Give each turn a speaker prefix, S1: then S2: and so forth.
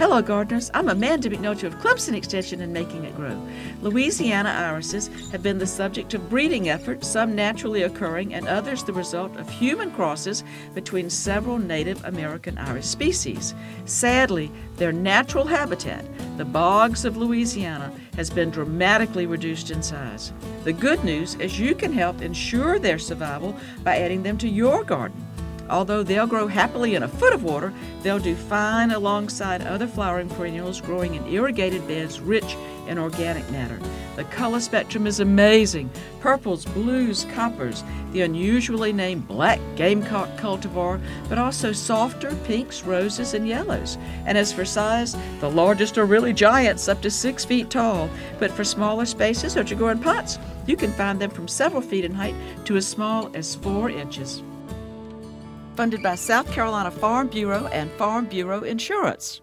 S1: Hello, gardeners. I'm Amanda McNulty of Clemson Extension and Making It Grow. Louisiana irises have been the subject of breeding efforts, some naturally occurring and others the result of human crosses between several Native American iris species. Sadly, their natural habitat, the bogs of Louisiana, has been dramatically reduced in size. The good news is you can help ensure their survival by adding them to your garden. Although they'll grow happily in a foot of water, they'll do fine alongside other flowering perennials growing in irrigated beds rich in organic matter. The color spectrum is amazing. Purples, blues, coppers, the unusually named black gamecock cultivar, but also softer pinks, roses, and yellows. And as for size, the largest are really giants, up to 6 feet tall. But for smaller spaces or to grow in pots, you can find them from several feet in height to as small as 4 inches. Funded by South Carolina Farm Bureau and Farm Bureau Insurance.